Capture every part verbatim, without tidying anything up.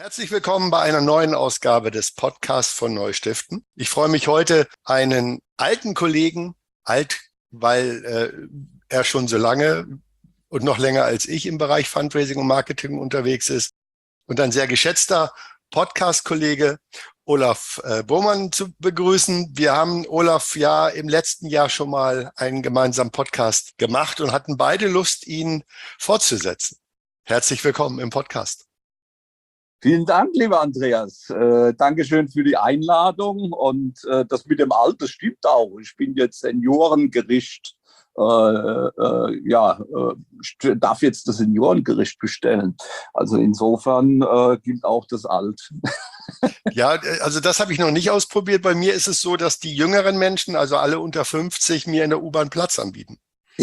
Herzlich willkommen bei einer neuen Ausgabe des Podcasts von Neustiften. Ich freue mich heute, einen alten Kollegen, alt, weil äh, er schon so lange und noch länger als ich im Bereich Fundraising und Marketing unterwegs ist, und ein sehr geschätzter Podcast-Kollege Olaf äh, Bohmann zu begrüßen. Wir haben, Olaf, ja im letzten Jahr schon mal einen gemeinsamen Podcast gemacht und hatten beide Lust, ihn fortzusetzen. Herzlich willkommen im Podcast. Vielen Dank, lieber Andreas. Äh, Dankeschön für die Einladung. Und äh, das mit dem Alter stimmt auch. Ich bin jetzt Seniorengericht. Äh, äh, ja, äh, darf jetzt das Seniorengericht bestellen. Also insofern äh, gilt auch das Alt. Ja, also das habe ich noch nicht ausprobiert. Bei mir ist es so, dass die jüngeren Menschen, also alle unter fünfzig, mir in der U-Bahn Platz anbieten.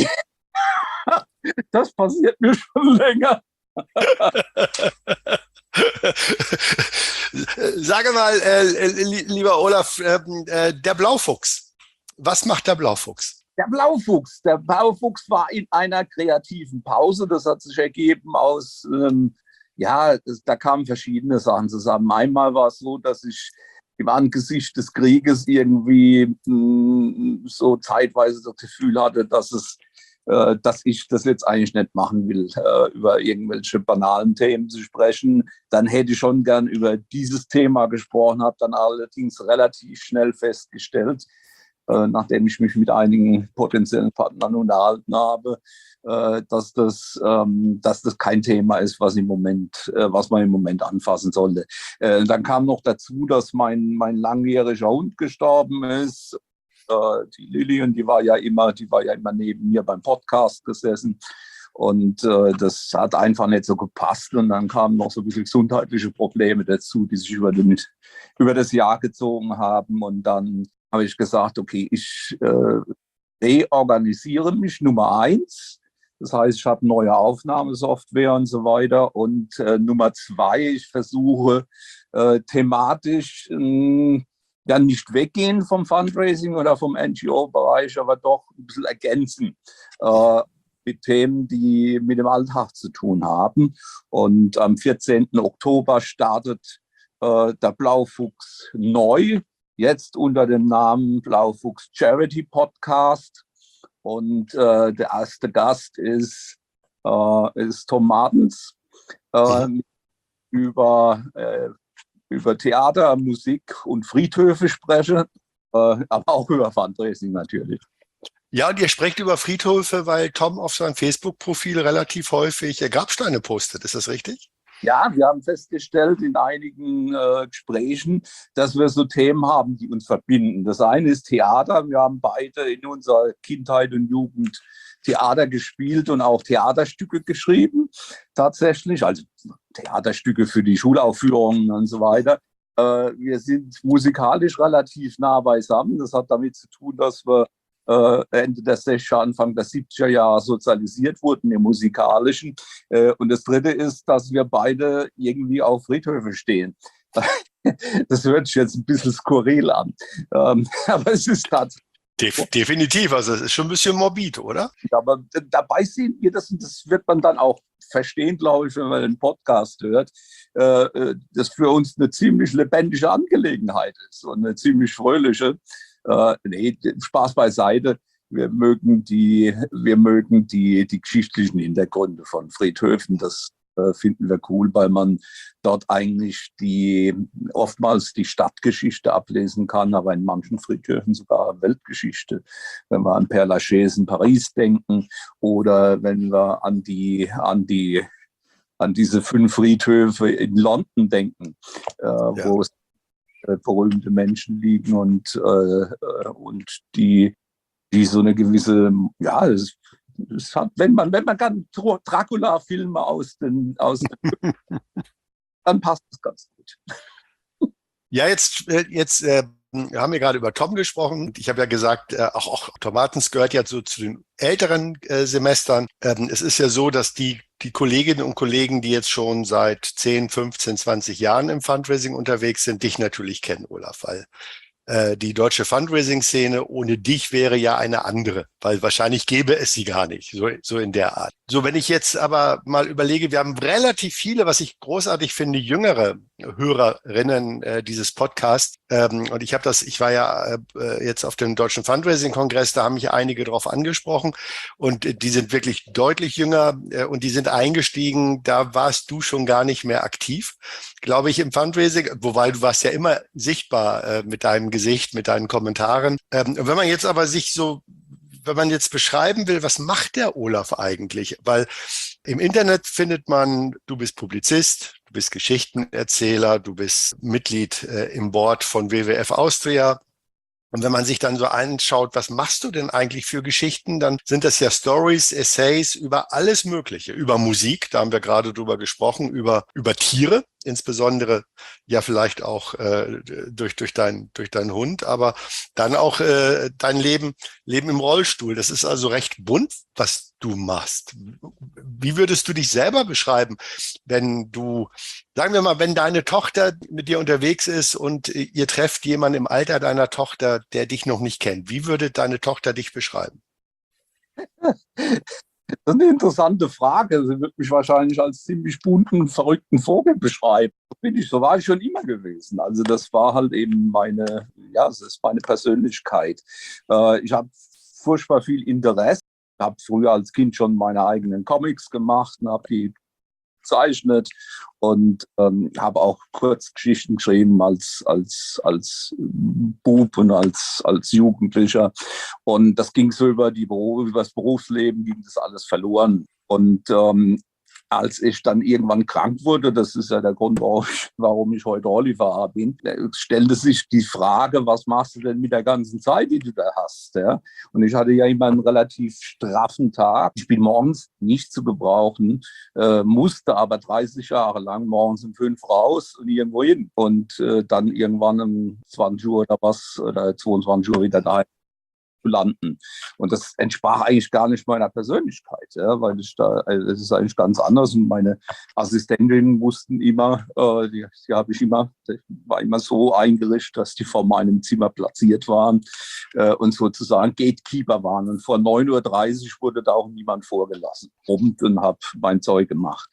Das passiert mir schon länger. Sage mal, äh, lieber Olaf, äh, der Blaufuchs. Was macht der Blaufuchs? Der Blaufuchs. Der Blaufuchs war in einer kreativen Pause. Das hat sich ergeben aus, ähm, ja, das, da kamen verschiedene Sachen zusammen. Einmal war es so, dass ich im Angesicht des Krieges irgendwie mh, so zeitweise das Gefühl hatte, dass es dass ich das jetzt eigentlich nicht machen will, über irgendwelche banalen Themen zu sprechen. Dann hätte ich schon gern über dieses Thema gesprochen, habe dann allerdings relativ schnell festgestellt, nachdem ich mich mit einigen potenziellen Partnern unterhalten habe, dass das, dass das kein Thema ist, was im Moment, was man im Moment anfassen sollte. Dann kam noch dazu, dass mein, mein langjähriger Hund gestorben ist. Die Lillian, die war ja immer, die war ja immer neben mir beim Podcast gesessen, und äh, das hat einfach nicht so gepasst, und dann kamen noch so ein bisschen gesundheitliche Probleme dazu, die sich über, den, über das Jahr gezogen haben, und dann habe ich gesagt, okay, ich äh, reorganisiere mich, Nummer eins, das heißt, ich habe neue Aufnahmesoftware und so weiter, und äh, Nummer zwei, ich versuche äh, thematisch äh, ja nicht weggehen vom Fundraising oder vom N G O-Bereich, aber doch ein bisschen ergänzen äh, mit Themen, die mit dem Alltag zu tun haben. Und am vierzehnten Oktober startet äh, der Blaufuchs neu, jetzt unter dem Namen Blaufuchs Charity Podcast. Und äh, der erste Gast ist, äh, ist Tom Martens, äh, mhm. über äh, über Theater, Musik und Friedhöfe spreche, äh, aber auch über Fundraising natürlich. Ja, und ihr sprecht über Friedhöfe, weil Tom auf seinem Facebook-Profil relativ häufig Grabsteine postet. Ist das richtig? Ja, wir haben festgestellt in einigen äh, Gesprächen, dass wir so Themen haben, die uns verbinden. Das eine ist Theater. Wir haben beide in unserer Kindheit und Jugend Theater gespielt und auch Theaterstücke geschrieben, tatsächlich, also Theaterstücke für die Schulaufführungen und so weiter. Äh, wir sind musikalisch relativ nah beisammen. Das hat damit zu tun, dass wir äh, Ende der sechziger, Anfang der siebziger Jahre sozialisiert wurden im Musikalischen. Äh, und das Dritte ist, dass wir beide irgendwie auf Friedhöfe stehen. Das hört sich jetzt ein bisschen skurril an, ähm, aber es ist tatsächlich. Definitiv, also es ist schon ein bisschen morbid, oder? Ja, aber dabei sehen wir das, und das wird man dann auch verstehen, glaube ich, wenn man den Podcast hört, äh, das für uns eine ziemlich lebendige Angelegenheit ist und eine ziemlich fröhliche. Äh, nee, Spaß beiseite. Wir mögen die, wir mögen die, die geschichtlichen Hintergründe von Friedhöfen. Das äh, finden wir cool, weil man dort eigentlich die, oftmals die Stadtgeschichte ablesen kann, aber in manchen Friedhöfen sogar Weltgeschichte. Wenn wir an Père Lachaise in Paris denken oder wenn wir an die, an die, an diese fünf Friedhöfe in London denken, äh, ja. wo äh, berühmte Menschen liegen und, äh, und die, die so eine gewisse, ja, es, es hat, wenn man, wenn man kann Dracula-Filme aus den, aus den dann passt es ganz gut. Ja, jetzt, jetzt äh, haben wir gerade über Tom gesprochen. Ich habe ja gesagt, äh, auch, auch Tom Martens gehört ja so zu den älteren äh, Semestern. Ähm, es ist ja so, dass die, die Kolleginnen und Kollegen, die jetzt schon seit zehn, fünfzehn, zwanzig Jahren im Fundraising unterwegs sind, dich natürlich kennen, Olaf, weil äh, die deutsche Fundraising-Szene ohne dich wäre ja eine andere, weil wahrscheinlich gäbe es sie gar nicht, so, so in der Art. So, wenn ich jetzt aber mal überlege, wir haben relativ viele, was ich großartig finde, jüngere Hörerinnen äh, dieses Podcasts. Ähm, und ich habe das, ich war ja äh, jetzt auf dem Deutschen Fundraising-Kongress, da haben mich einige darauf angesprochen und äh, die sind wirklich deutlich jünger äh, und die sind eingestiegen, da warst du schon gar nicht mehr aktiv, glaube ich, im Fundraising, wobei du warst ja immer sichtbar äh, mit deinem Gesicht, mit deinen Kommentaren. Ähm, wenn man jetzt aber sich so wenn man jetzt beschreiben will, was macht der Olaf eigentlich? Weil im Internet findet man, du bist Publizist, du bist Geschichtenerzähler, du bist Mitglied äh, im Board von W W F Austria. Und wenn man sich dann so anschaut, was machst du denn eigentlich für Geschichten, dann sind das ja Stories, Essays über alles Mögliche, über Musik, da haben wir gerade drüber gesprochen, über, über Tiere, insbesondere ja vielleicht auch äh, durch, durch, dein, durch deinen Hund, aber dann auch äh, dein Leben, Leben im Rollstuhl. Das ist also recht bunt, was du machst. Wie würdest du dich selber beschreiben, wenn du, sagen wir mal, wenn deine Tochter mit dir unterwegs ist und ihr trefft jemanden im Alter deiner Tochter, der dich noch nicht kennt? Wie würde deine Tochter dich beschreiben? Das ist eine interessante Frage. Sie wird mich wahrscheinlich als ziemlich bunten, verrückten Vogel beschreiben. Bin ich, so war ich schon immer gewesen. Also das war halt eben meine, ja, das ist meine Persönlichkeit. Äh, ich habe furchtbar viel Interesse. Ich habe früher als Kind schon meine eigenen Comics gemacht und habe die gezeichnet und ähm, habe auch Kurzgeschichten geschrieben als, als, als Bub und als, als Jugendlicher. Und das ging so über, die, über das Berufsleben, ging das alles verloren. Und ähm, als ich dann irgendwann krank wurde, das ist ja der Grund, warum ich, warum ich heute Rollifahrer bin, stellte sich die Frage, was machst du denn mit der ganzen Zeit, die du da hast? Ja? Und ich hatte ja immer einen relativ straffen Tag. Ich bin morgens nicht zu gebrauchen, äh, musste aber dreißig Jahre lang morgens um fünf raus und irgendwo hin. Und äh, dann irgendwann um zwanzig Uhr oder was, oder zweiundzwanzig Uhr wieder daheim zu landen. Und das entsprach eigentlich gar nicht meiner Persönlichkeit, ja, weil ich da, also es ist eigentlich ganz anders. Und meine Assistentinnen wussten immer, äh, die, die habe ich immer, die war immer so eingerichtet, dass die vor meinem Zimmer platziert waren äh, und sozusagen Gatekeeper waren. Und vor neun Uhr dreißig wurde da auch niemand vorgelassen. Und habe mein Zeug gemacht.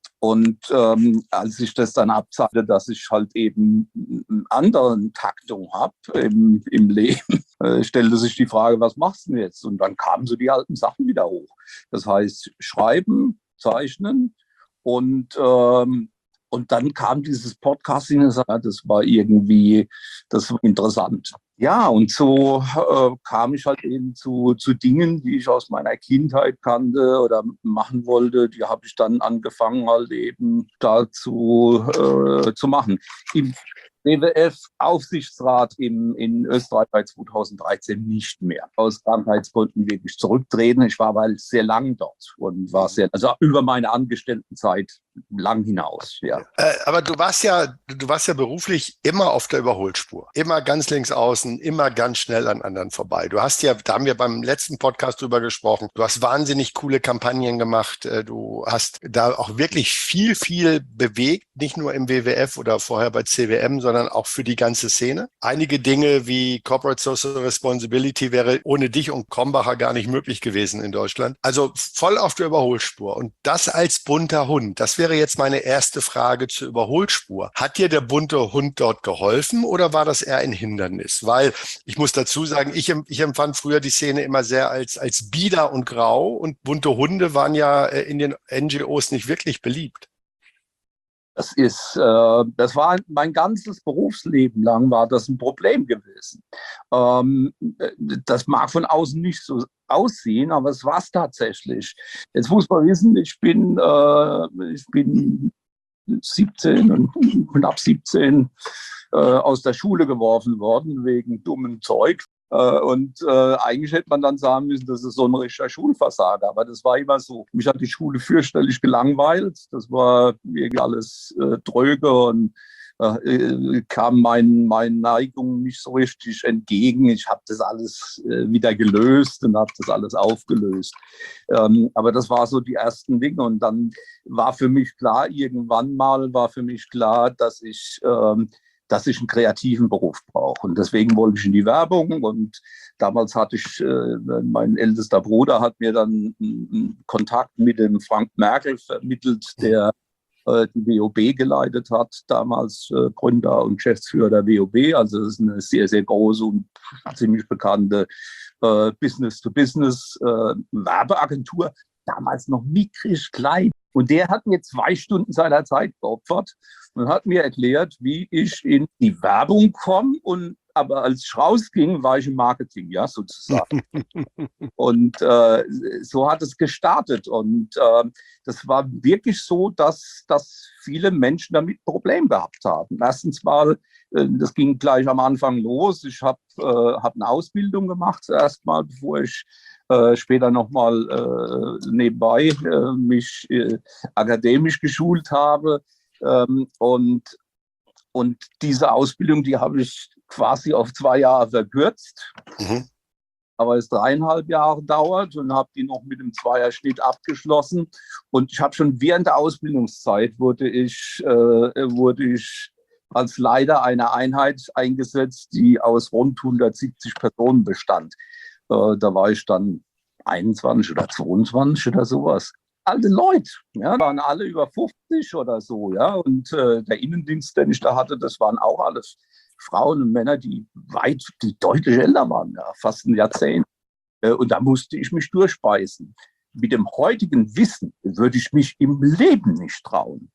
Und ähm, als ich das dann abzahlte, dass ich halt eben eine andere Taktung habe im, im Leben, äh, stellte sich die Frage, was machst du denn jetzt? Und dann kamen so die alten Sachen wieder hoch. Das heißt, schreiben, zeichnen und, ähm, und dann kam dieses Podcasting, das war irgendwie, das war interessant. Ja, und so äh, kam ich halt eben zu, zu Dingen, die ich aus meiner Kindheit kannte oder machen wollte. Die habe ich dann angefangen halt eben dazu äh, zu machen. Im W W F-Aufsichtsrat in, in Österreich bei zweitausenddreizehn nicht mehr. Aus Krankheitsgründen wirklich zurücktreten. Ich war aber sehr lang dort und war sehr, also über meine Angestelltenzeit lang hinaus. Ja. Äh, aber du warst ja, du warst ja beruflich immer auf der Überholspur. Immer ganz links außen, immer ganz schnell an anderen vorbei. Du hast ja, da haben wir beim letzten Podcast drüber gesprochen, du hast wahnsinnig coole Kampagnen gemacht. Du hast da auch wirklich viel, viel bewegt, nicht nur im W W F oder vorher bei C W M, sondern auch für die ganze Szene. Einige Dinge wie Corporate Social Responsibility wäre ohne dich und Krombacher gar nicht möglich gewesen in Deutschland. Also voll auf der Überholspur. Und das als bunter Hund, das wäre jetzt meine erste Frage zur Überholspur. Hat dir der bunte Hund dort geholfen oder war das eher ein Hindernis? Weil ich muss dazu sagen, ich, ich empfand früher die Szene immer sehr als, als bieder und grau und bunte Hunde waren ja in den N G Os nicht wirklich beliebt. Das ist, äh, das war mein ganzes Berufsleben lang war das ein Problem gewesen. Ähm, das mag von außen nicht so aussehen, aber es war es tatsächlich. Jetzt muss man wissen, ich bin, äh, ich bin siebzehn und knapp siebzehn äh, aus der Schule geworfen worden wegen dummem Zeug. Und äh, eigentlich hätte man dann sagen müssen, das ist so ein richtiger Schulversager. Aber das war immer so. Mich hat die Schule fürchterlich gelangweilt. Das war irgendwie alles äh, dröge und äh, kam meinen, meinen Neigungen nicht so richtig entgegen. Ich habe das alles äh, wieder gelöst und habe das alles aufgelöst. Ähm, aber das war so die ersten Dinge. Und dann war für mich klar, irgendwann mal war für mich klar, dass ich... Ähm, dass ich einen kreativen Beruf brauche. Und deswegen wollte ich in die Werbung. Und damals hatte ich, äh, mein ältester Bruder hat mir dann einen Kontakt mit dem Frank Merkel vermittelt, der äh, die W O B geleitet hat, damals äh, Gründer und Geschäftsführer der W O B. Also das ist eine sehr, sehr große und ziemlich bekannte äh, Business-to-Business-Werbeagentur. Äh, damals noch mickrig klein. Und der hat mir zwei Stunden seiner Zeit geopfert und hat mir erklärt, wie ich in die Werbung komme. Und aber als ich rausging, war ich im Marketing, ja, sozusagen. Und äh, so hat es gestartet. Und äh, das war wirklich so, dass, dass viele Menschen damit Probleme gehabt haben. Erstens mal, äh, das ging gleich am Anfang los. Ich habe äh, hab eine Ausbildung gemacht, zuerst mal, bevor ich äh, später nochmal äh, nebenbei äh, mich äh, akademisch geschult habe. Ähm, und, und diese Ausbildung, die habe ich quasi auf zwei Jahre verkürzt. Mhm. Aber es dreieinhalb Jahre dauert und habe die noch mit dem Zweierschnitt abgeschlossen. Und ich habe schon während der Ausbildungszeit wurde ich, äh, wurde ich als Leiter einer Einheit eingesetzt, die aus rund hundertsiebzig Personen bestand. Äh, da war ich dann einundzwanzig oder zweiundzwanzig oder sowas. Alte Leute, ja, waren alle über fünfzig oder so, ja. Und äh, der Innendienst, den ich da hatte, das waren auch alles Frauen und Männer, die weit, die deutlich älter waren, ja, fast ein Jahrzehnt. Äh, und da musste ich mich durchbeißen. Mit dem heutigen Wissen würde ich mich im Leben nicht trauen.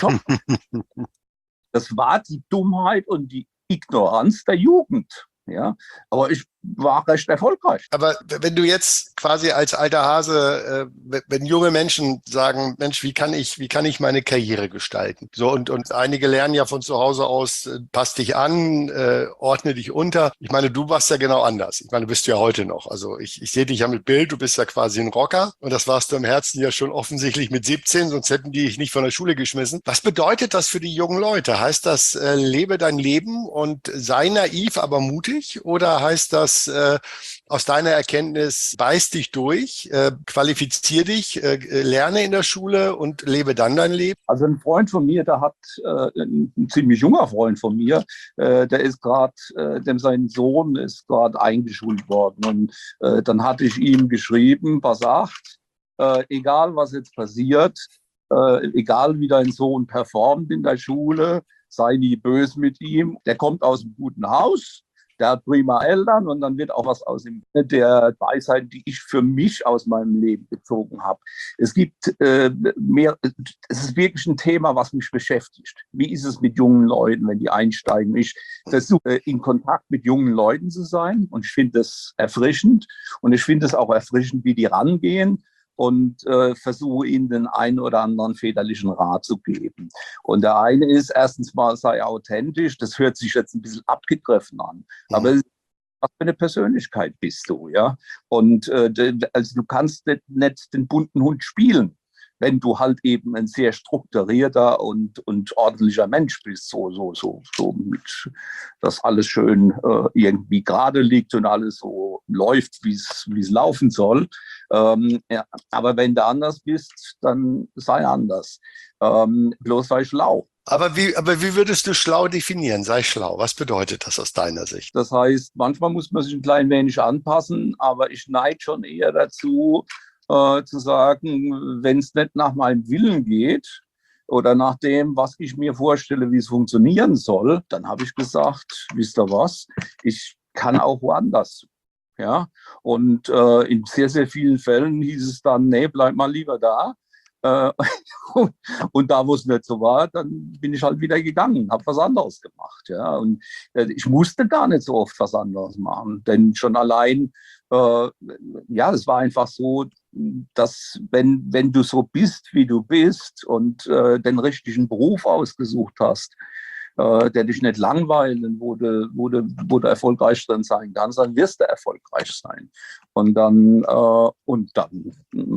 Das war die Dummheit und die Ignoranz der Jugend. Ja, aber ich war recht erfolgreich. Aber wenn du jetzt quasi als alter Hase, äh, wenn junge Menschen sagen, Mensch, wie kann ich, wie kann ich meine Karriere gestalten? So, und, und einige lernen ja von zu Hause aus, äh, pass dich an, äh, ordne dich unter. Ich meine, du warst ja genau anders. Ich meine, du bist ja heute noch. Also ich, ich sehe dich ja mit Bild, du bist ja quasi ein Rocker. Und das warst du im Herzen ja schon offensichtlich mit siebzehn, sonst hätten die dich nicht von der Schule geschmissen. Was bedeutet das für die jungen Leute? Heißt das, äh, lebe dein Leben und sei naiv, aber mutig? Oder heißt das, äh, aus deiner Erkenntnis, beiß dich durch, äh, qualifizier dich, äh, lerne in der Schule und lebe dann dein Leben? Also ein Freund von mir, der hat, äh, ein ziemlich junger Freund von mir, äh, der ist gerade, äh, dem sein Sohn ist gerade eingeschult worden. Und äh, dann hatte ich ihm geschrieben, pass auf, äh, egal was jetzt passiert, äh, egal wie dein Sohn performt in der Schule, sei nie böse mit ihm. Der kommt aus einem guten Haus. Der hat prima Eltern und dann wird auch was aus ihm, der Weisheit, die ich für mich aus meinem Leben gezogen habe. Es gibt äh, mehr, es ist wirklich ein Thema, was mich beschäftigt. Wie ist es mit jungen Leuten, wenn die einsteigen? Ich versuche, in Kontakt mit jungen Leuten zu sein und ich finde das erfrischend und ich finde es auch erfrischend, wie die rangehen. Und äh, versuche ihnen den einen oder anderen väterlichen Rat zu geben. Und der eine ist, erstens mal, sei authentisch, das hört sich jetzt ein bisschen abgegriffen an, mhm. aber was für eine Persönlichkeit bist du, ja? Und äh, also du kannst nicht, nicht den bunten Hund spielen, wenn du halt eben ein sehr strukturierter und, und ordentlicher Mensch bist, so, so, so, so mit, dass alles schön äh, irgendwie gerade liegt und alles so läuft, wie es laufen soll. Ähm, ja, aber wenn du anders bist, dann sei anders. Ähm, bloß sei schlau. Aber wie, aber wie würdest du schlau definieren? Sei schlau. Was bedeutet das aus deiner Sicht? Das heißt, manchmal muss man sich ein klein wenig anpassen, aber ich neige schon eher dazu, äh, zu sagen, wenn es nicht nach meinem Willen geht oder nach dem, was ich mir vorstelle, wie es funktionieren soll, dann habe ich gesagt, wisst ihr was, ich kann auch woanders. Ja, und äh, in sehr, sehr vielen Fällen hieß es dann, nee, bleib mal lieber da. Äh, und, und da, wo es nicht so war, dann bin ich halt wieder gegangen, habe was anderes gemacht. Ja, und äh, ich musste gar nicht so oft was anderes machen, denn schon allein, äh, ja, es war einfach so, dass wenn, wenn du so bist, wie du bist und äh, den richtigen Beruf ausgesucht hast, äh, der dich nicht langweilt und wo du, wo, du, wo du erfolgreich drin sein kannst, dann wirst du erfolgreich sein. Und dann, äh, und dann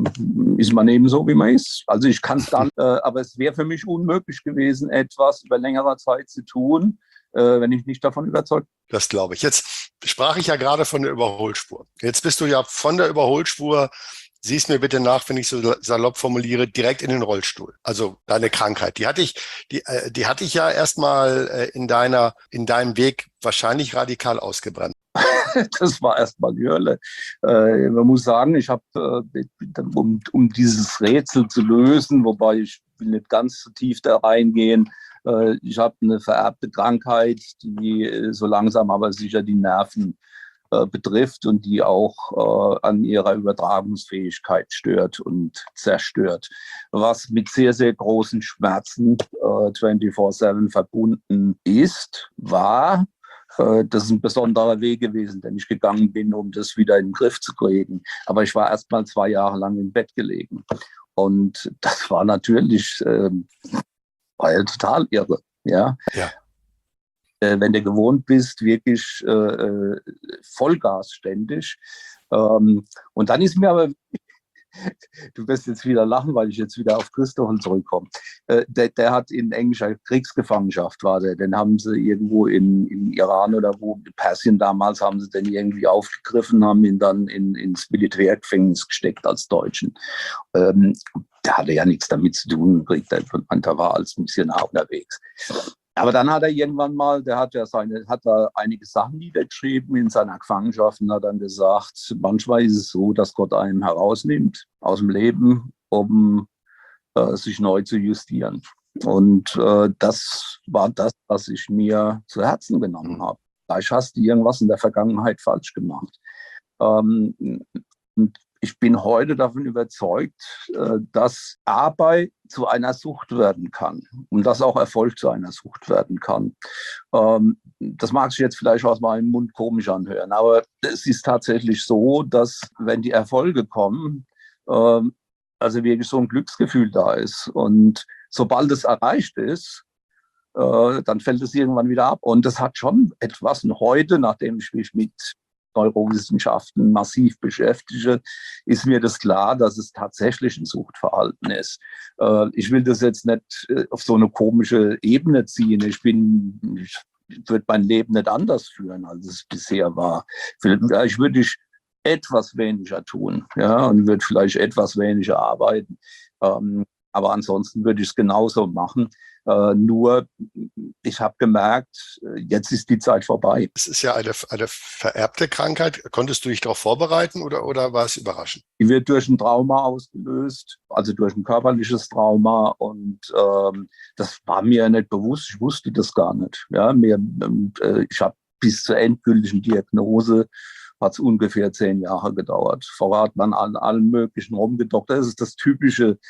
ist man eben so, wie man ist. Also ich kann es gar nicht, äh, aber es wäre für mich unmöglich gewesen, etwas über längere Zeit zu tun, äh, wenn ich nicht davon überzeugt bin. Das glaube ich. Jetzt sprach ich ja gerade von der Überholspur. Jetzt bist du ja von der Überholspur, siehst mir bitte nach, wenn ich so salopp formuliere, direkt in den Rollstuhl. Also deine Krankheit. Die hatte ich, die, äh, die hatte ich ja erstmal äh, in deiner, in deinem Weg wahrscheinlich radikal ausgebrannt. Das war erstmal die Hölle. Äh, man muss sagen, ich habe, äh, um, um dieses Rätsel zu lösen, wobei ich will nicht ganz so tief da reingehen. Äh, ich habe eine vererbte Krankheit, die äh, so langsam aber sicher die Nerven äh, betrifft und die auch äh, an ihrer Übertragungsfähigkeit stört und zerstört. Was mit sehr, sehr großen Schmerzen äh, vierundzwanzig sieben verbunden ist, war, äh, das ist ein besonderer Weg gewesen, den ich gegangen bin, um das wieder in den Griff zu kriegen. Aber ich war erst mal zwei Jahre lang im Bett gelegen. Und das war natürlich äh, war ja total irre. Ja? Ja. Äh, wenn du gewohnt bist, wirklich äh, äh, Vollgas ständig. Ähm, und dann ist mir aber, du wirst jetzt wieder lachen, weil ich jetzt wieder auf Christoph zurückkomme. Äh, der, der hat in englischer Kriegsgefangenschaft, war der. Den haben sie irgendwo in, in Iran oder wo, in Persien damals, haben sie den irgendwie aufgegriffen, haben ihn dann in, ins Militärgefängnis gesteckt als Deutschen. Ähm, der hatte ja nichts damit zu tun, der war als Missionar unterwegs. Aber dann hat er irgendwann mal, der hat ja seine, hat da einige Sachen niedergeschrieben in seiner Gefangenschaft und hat dann gesagt, manchmal ist es so, dass Gott einen herausnimmt aus dem Leben, um äh, sich neu zu justieren. Und äh, das war das, was ich mir zu Herzen genommen habe. Vielleicht hast du irgendwas in der Vergangenheit falsch gemacht. Ähm, und ich bin heute davon überzeugt, dass Arbeit zu einer Sucht werden kann und dass auch Erfolg zu einer Sucht werden kann. Das mag sich jetzt vielleicht aus meinem Mund komisch anhören, aber es ist tatsächlich so, dass wenn die Erfolge kommen, also wirklich so ein Glücksgefühl da ist. Und sobald es erreicht ist, dann fällt es irgendwann wieder ab. Und das hat schon etwas. Und heute, nachdem ich mich mit Neurowissenschaften massiv beschäftige, ist mir das klar, dass es tatsächlich ein Suchtverhalten ist. Äh, ich will das jetzt nicht äh, auf so eine komische Ebene ziehen. Ich bin, ich würde mein Leben nicht anders führen, als es bisher war. Vielleicht würde ich etwas weniger tun, ja, und würde vielleicht etwas weniger arbeiten. Ähm, aber ansonsten würde ich es genauso machen. Äh, nur, ich habe gemerkt, jetzt ist die Zeit vorbei. Es ist ja eine, eine vererbte Krankheit. Konntest du dich darauf vorbereiten oder, oder war es überraschend? Die wird durch ein Trauma ausgelöst, also durch ein körperliches Trauma. Und ähm, das war mir nicht bewusst. Ich wusste das gar nicht. Ja, mir, äh, ich habe bis zur endgültigen Diagnose hat es ungefähr zehn Jahre gedauert. Vorher hat man an allen möglichen rumgedoktert. Das ist das Typische,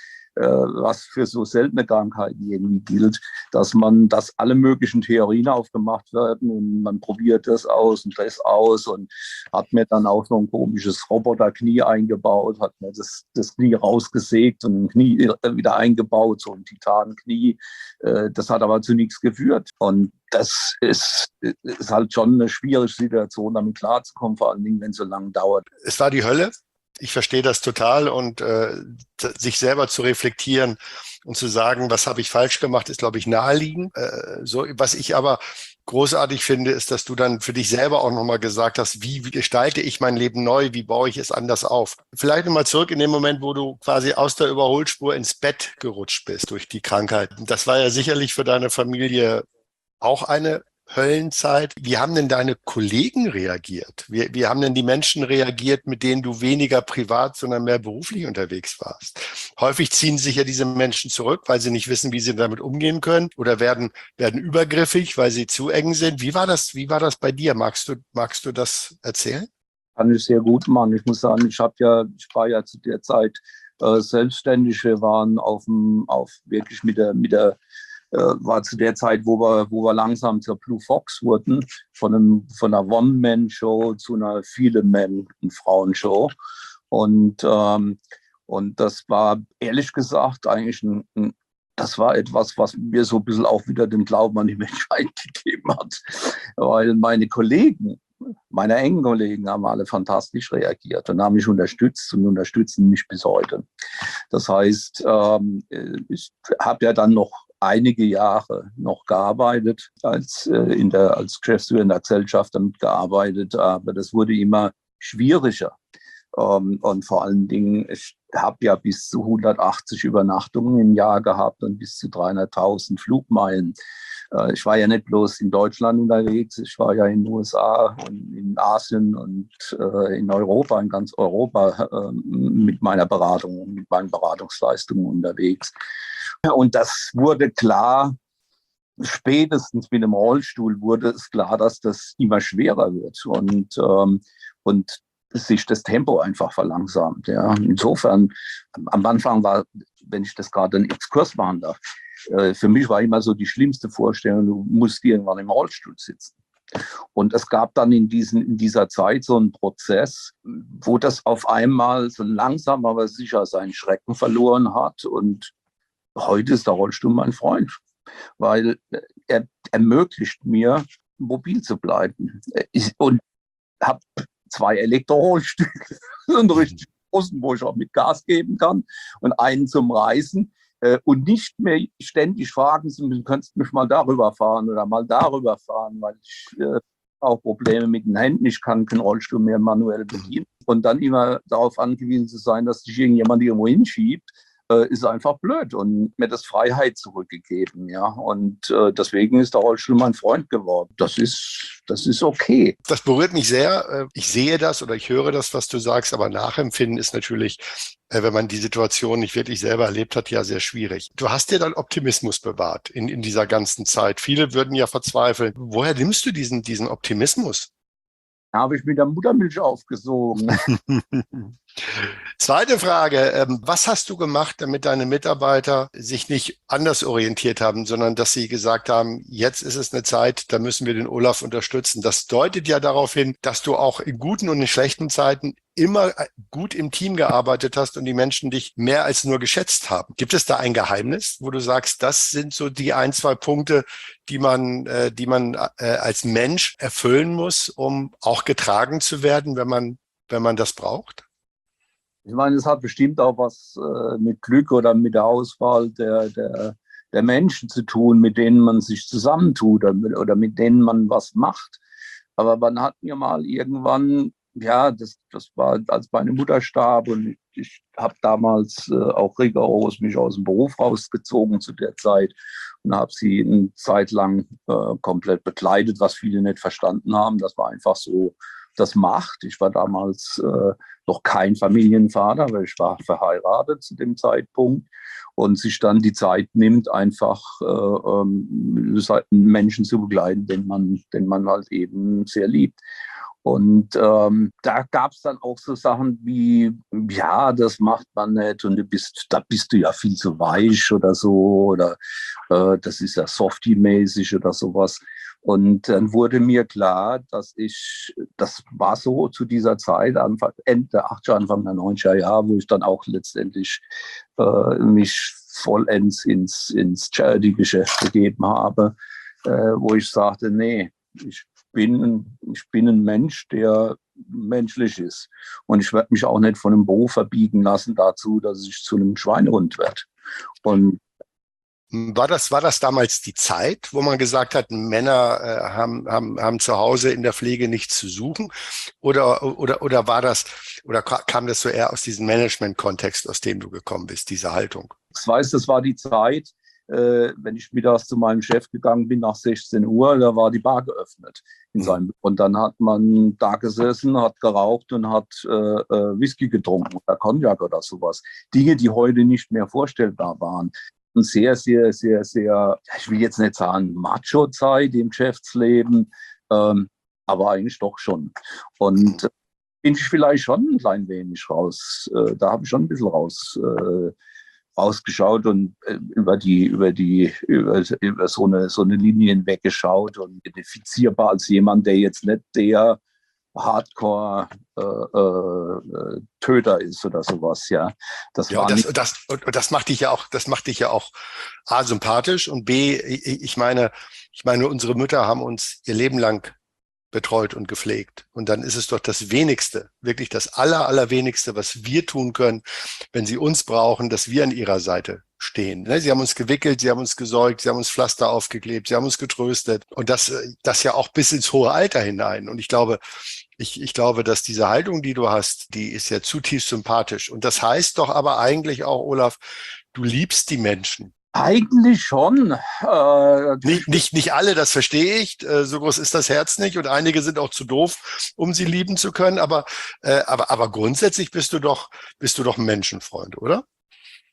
was für so seltene Krankheiten irgendwie gilt, dass man, dass alle möglichen Theorien aufgemacht werden und man probiert das aus und das aus und hat mir dann auch so ein komisches Roboterknie eingebaut, hat mir das, das Knie rausgesägt und ein Knie wieder eingebaut, so ein Titanknie. Das hat aber zu nichts geführt. Und das ist, ist halt schon eine schwierige Situation, damit klarzukommen, vor allen Dingen, wenn es so lange dauert. Es war die Hölle. Ich verstehe das total und äh, sich selber zu reflektieren und zu sagen, was habe ich falsch gemacht, ist, glaube ich, naheliegend. Äh, so, was ich aber großartig finde, ist, dass du dann für dich selber auch nochmal gesagt hast, wie, wie gestalte ich mein Leben neu, wie baue ich es anders auf. Vielleicht nochmal zurück in den Moment, wo du quasi aus der Überholspur ins Bett gerutscht bist durch die Krankheit. Das war ja sicherlich für deine Familie auch eine Höllenzeit. Wie haben denn deine Kollegen reagiert? Wie, wie haben denn die Menschen reagiert, mit denen du weniger privat, sondern mehr beruflich unterwegs warst? Häufig ziehen sich ja diese Menschen zurück, weil sie nicht wissen, wie sie damit umgehen können oder werden, werden übergriffig, weil sie zu eng sind. Wie war das, wie war das bei dir? Magst du, magst du das erzählen? Kann ich sehr gut machen. Ich muss sagen, ich habe ja, ich war ja zu der Zeit äh, selbstständig. Wir waren auf dem, auf wirklich mit der, mit der war zu der Zeit, wo wir, wo wir langsam zur Blue Fox wurden, von, einem, von einer One-Man-Show zu einer Viele-Man-Frauen-Show. Und, ähm, und das war ehrlich gesagt eigentlich ein, ein, das war etwas, was mir so ein bisschen auch wieder den Glauben an die Menschheit gegeben hat. Weil meine Kollegen, meine engen Kollegen haben alle fantastisch reagiert und haben mich unterstützt und unterstützen mich bis heute. Das heißt, ähm, ich habe ja dann noch einige Jahre noch gearbeitet, als, äh, in der, als Geschäftsführer in der Gesellschaft damit gearbeitet, aber das wurde immer schwieriger. Ähm, und vor allen Dingen, ich habe ja bis zu hundertachtzig Übernachtungen im Jahr gehabt und bis zu dreihunderttausend Flugmeilen. Äh, ich war ja nicht bloß in Deutschland unterwegs, ich war ja in den U S A und in Asien und äh, in Europa, in ganz Europa äh, mit meiner Beratung, mit meinen Beratungsleistungen unterwegs. Und das wurde klar, spätestens mit dem Rollstuhl wurde es klar, dass das immer schwerer wird und, ähm, und sich das Tempo einfach verlangsamt. Ja. Insofern, am Anfang war, wenn ich das gerade einen Exkurs machen darf, äh, für mich war immer so die schlimmste Vorstellung, du musst irgendwann im Rollstuhl sitzen. Und es gab dann in, diesen, in dieser Zeit so einen Prozess, wo das auf einmal so langsam, aber sicher seinen Schrecken verloren hat. Und heute ist der Rollstuhl mein Freund, weil er ermöglicht mir, mobil zu bleiben. Ich, und habe zwei Elektrorollstühle, so einen richtig großen, wo ich auch mit Gas geben kann, und einen zum Reisen. Äh, und nicht mehr ständig fragen, du könntest mich mal darüber fahren oder mal darüber fahren, weil ich äh, auch Probleme mit den Händen, ich kann keinen Rollstuhl mehr manuell bedienen. Und dann immer darauf angewiesen zu sein, dass sich irgendjemand irgendwo hinschiebt, äh, ist einfach blöd und mir das Freiheit zurückgegeben. Ja? Und äh, deswegen ist der Rollstuhl mein Freund geworden. Das ist, das ist okay. Das berührt mich sehr. Ich sehe das oder ich höre das, was du sagst, aber nachempfinden ist natürlich, wenn man die Situation nicht wirklich selber erlebt hat, ja sehr schwierig. Du hast dir dann Optimismus bewahrt in, in dieser ganzen Zeit. Viele würden ja verzweifeln. Woher nimmst du diesen, diesen Optimismus? Da habe ich mit der Muttermilch aufgesogen. Zweite Frage. Was hast du gemacht, damit deine Mitarbeiter sich nicht anders orientiert haben, sondern dass sie gesagt haben, jetzt ist es eine Zeit, da müssen wir den Olaf unterstützen. Das deutet ja darauf hin, dass du auch in guten und in schlechten Zeiten immer gut im Team gearbeitet hast und die Menschen dich mehr als nur geschätzt haben. Gibt es da ein Geheimnis, wo du sagst, das sind so die ein, zwei Punkte, die man, äh, die man äh, als Mensch erfüllen muss, um auch getragen zu werden, wenn man, wenn man das braucht? Ich meine, es hat bestimmt auch was äh, mit Glück oder mit der Auswahl der, der, der Menschen zu tun, mit denen man sich zusammentut oder mit, oder mit denen man was macht. Aber man hat mir mal irgendwann, ja, das, das war, als meine Mutter starb, und ich, ich habe damals äh, auch rigoros mich aus dem Beruf rausgezogen zu der Zeit und habe sie eine Zeit lang äh, komplett begleitet, was viele nicht verstanden haben. Das war einfach so, das macht. Ich war damals äh, noch kein Familienvater, weil ich war verheiratet zu dem Zeitpunkt, und sich dann die Zeit nimmt, einfach äh, ähm, einen Menschen zu begleiten, den man, den man halt eben sehr liebt. Und ähm, da gab es dann auch so Sachen wie, ja, das macht man nicht und du bist, da bist du ja viel zu weich oder so, oder äh, das ist ja softie-mäßig oder sowas. Und dann wurde mir klar, dass ich, das war so zu dieser Zeit, Anfang, Ende der achtziger, Anfang der neunziger Jahre, wo ich dann auch letztendlich äh, mich vollends ins, ins Charity-Geschäft gegeben habe, äh, wo ich sagte, nee, ich bin, ich bin ein Mensch, der menschlich ist. Und ich werde mich auch nicht von einem Beruf verbiegen lassen dazu, dass ich zu einem Schweinehund werde. Und War das, war das damals die Zeit, wo man gesagt hat, Männer äh, haben, haben, haben zu Hause in der Pflege nichts zu suchen? Oder, oder, oder war das, oder kam das so eher aus diesem Management-Kontext, aus dem du gekommen bist, diese Haltung? Ich weiß, das war die Zeit, äh, wenn ich mittags zu meinem Chef gegangen bin nach sechzehn Uhr, da war die Bar geöffnet in seinem, und dann hat man da gesessen, hat geraucht und hat äh, Whisky getrunken oder Cognac oder sowas. Dinge, die heute nicht mehr vorstellbar waren. Sehr, sehr, sehr, sehr, ich will jetzt nicht sagen Macho-Zeit im Geschäftsleben, ähm, aber eigentlich doch schon. Und äh, bin ich vielleicht schon ein klein wenig raus, äh, da habe ich schon ein bisschen raus, äh, rausgeschaut und äh, über die, über die, über, über so eine, so eine Linie hinweggeschaut und identifizierbar als jemand, der jetzt nicht der Hardcore-Töter äh, äh, ist oder sowas, ja. Das ja, war das, nicht. das, und das macht dich ja auch, das macht dich ja auch A, sympathisch, und B, ich meine, ich meine, unsere Mütter haben uns ihr Leben lang betreut und gepflegt. Und dann ist es doch das Wenigste, wirklich das aller, allerwenigste, was wir tun können, wenn sie uns brauchen, dass wir an ihrer Seite stehen. Sie haben uns gewickelt, sie haben uns gesäugt, sie haben uns Pflaster aufgeklebt, sie haben uns getröstet, und das, das ja auch bis ins hohe Alter hinein. Und ich glaube, ich, ich glaube, dass diese Haltung, die du hast, die ist ja zutiefst sympathisch. Und das heißt doch aber eigentlich auch, Olaf, du liebst die Menschen. Eigentlich schon. Äh, nicht, nicht, nicht alle, das verstehe ich. Äh, so groß ist das Herz nicht, und einige sind auch zu doof, um sie lieben zu können. Aber, äh, aber, aber grundsätzlich bist du doch, bist du doch ein Menschenfreund, oder?